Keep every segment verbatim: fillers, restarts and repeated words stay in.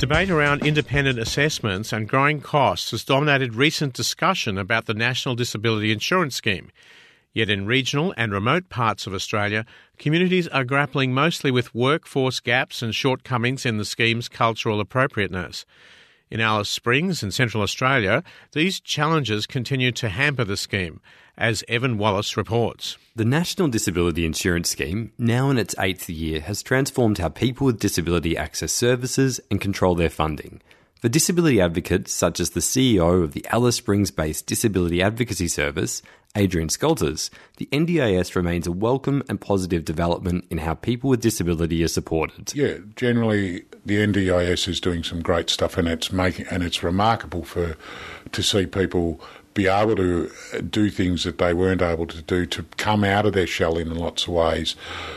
Debate around independent assessments and growing costs has dominated recent discussion about the National Disability Insurance Scheme. Yet in regional and remote parts of Australia, communities are grappling mostly with workforce gaps and shortcomings in the scheme's cultural appropriateness. In Alice Springs in Central Australia, these challenges continue to hamper the scheme, as Evan Wallace reports. The National Disability Insurance Scheme, now in its eighth year, has transformed how people with disability access services and control their funding. For disability advocates, such as the C E O of the Alice Springs-based Disability Advocacy Service, Adrian Skolters, the N D I S remains a welcome and positive development in how people with disability are supported. Yeah, generally the N D I S is doing some great stuff, and it's making and it's remarkable for to see people be able to do things that they weren't able to do, to come out of their shell in lots of ways.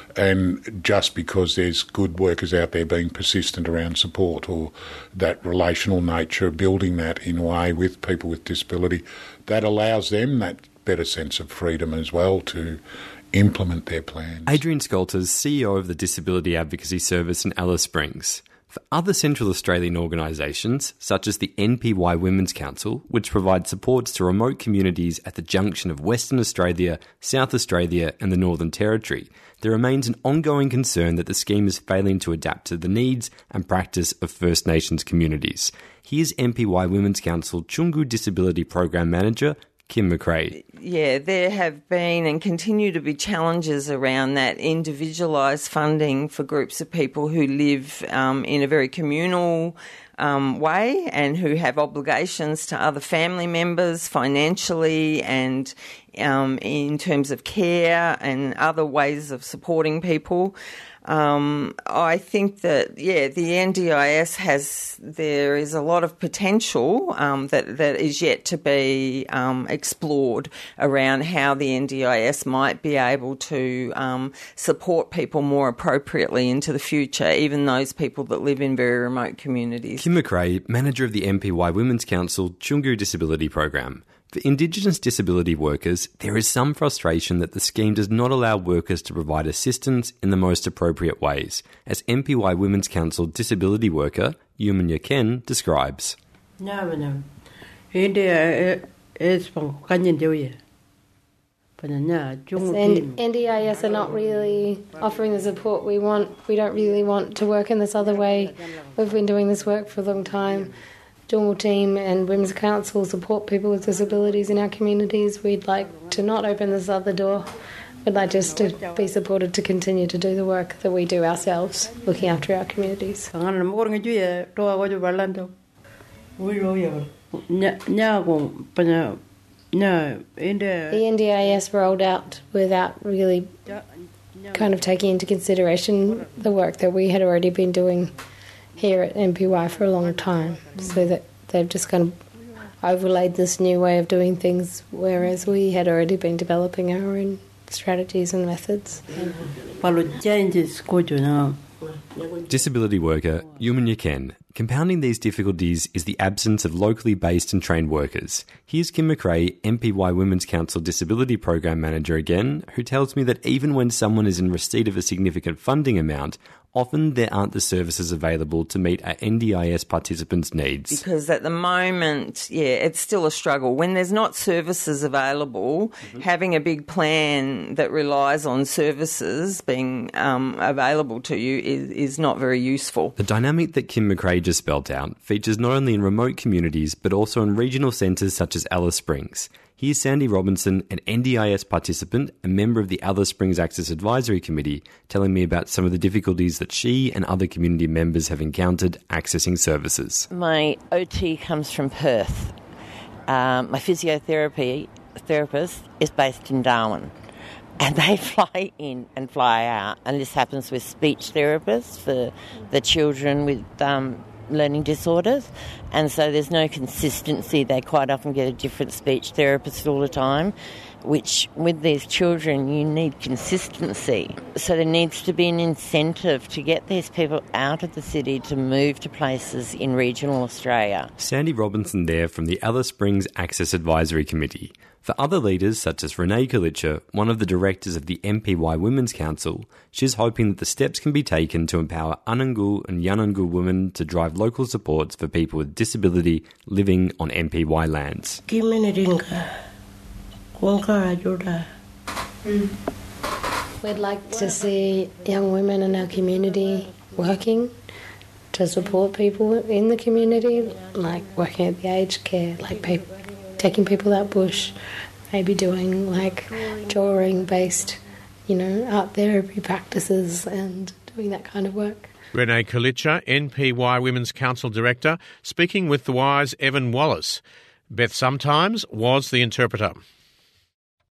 And just because there's good workers out there being persistent around support or that relational nature, building that in a way with people with disability, that allows them that better sense of freedom as well to implement their plans. Adrian Skolters, C E O of the Disability Advocacy Service in Alice Springs. For other Central Australian organisations, such as the N P Y Women's Council, which provides supports to remote communities at the junction of Western Australia, South Australia and the Northern Territory, there remains an ongoing concern that the scheme is failing to adapt to the needs and practice of First Nations communities. Here's N P Y Women's Council Chungu Disability Program Manager, Kim McRae. Yeah, there have been and continue to be challenges around that individualised funding for groups of people who live um, in a very communal um, way and who have obligations to other family members financially and um, in terms of care and other ways of supporting people. Um, I think that, yeah, the N D I S has, there is a lot of potential um, that, that is yet to be um, explored around how the N D I S might be able to um, support people more appropriately into the future, even those people that live in very remote communities. Kim McRae, Manager of the N P Y Women's Council Chungu Disability Program. For Indigenous disability workers, there is some frustration that the scheme does not allow workers to provide assistance in the most appropriate ways, as N P Y Women's Council disability worker Yumunya Ken describes. And N D I S are not really offering the support we want. We don't really want to work in this other way. We've been doing this work for a long time. Dungul team and Women's Council support people with disabilities in our communities. We'd like to not open this other door. We'd like just to be supported to continue to do the work that we do ourselves, looking after our communities. The N D I S rolled out without really kind of taking into consideration the work that we had already been doing here at N P Y for a long time, so that they've just kind of overlaid this new way of doing things, whereas we had already been developing our own strategies and methods. Disability worker Yumunya Ken. Compounding these difficulties is the absence of locally based and trained workers. Here's Kim McRae, N P Y Women's Council Disability Program Manager again, who tells me that even when someone is in receipt of a significant funding amount, often there aren't the services available to meet our N D I S participants' needs. Because at the moment, yeah, it's still a struggle. When there's not services available, mm-hmm. having a big plan that relies on services being um, available to you is, is not very useful. The dynamic that Kim McRae just spelled out features not only in remote communities but also in regional centres such as Alice Springs. Here's Sandy Robinson, an N D I S participant and member of the Alice Springs Access Advisory Committee, telling me about some of the difficulties that she and other community members have encountered accessing services. My O T comes from Perth. Um, my physiotherapy therapist is based in Darwin. And they fly in and fly out. And this happens with speech therapists for the children with um, learning disorders. And so there's no consistency. They quite often get a different speech therapist all the time, which with these children you need consistency. So there needs to be an incentive to get these people out of the city to move to places in regional Australia. Sandy Robinson there from the Alice Springs Access Advisory Committee. For other leaders, such as Renee Kalicha, one of the directors of the M P Y Women's Council, she's hoping that the steps can be taken to empower Anangu and Yanangu women to drive local supports for people with disability living on M P Y lands. Mm. We'd like to see young women in our community working to support people in the community, like working at the aged care, like people, taking people out bush, maybe doing like drawing-based, you know, art therapy practices and doing that kind of work. Renee Kalicha, N P Y Women's Council Director, speaking with the Wire's Evan Wallace. Beth Sometimes was the interpreter.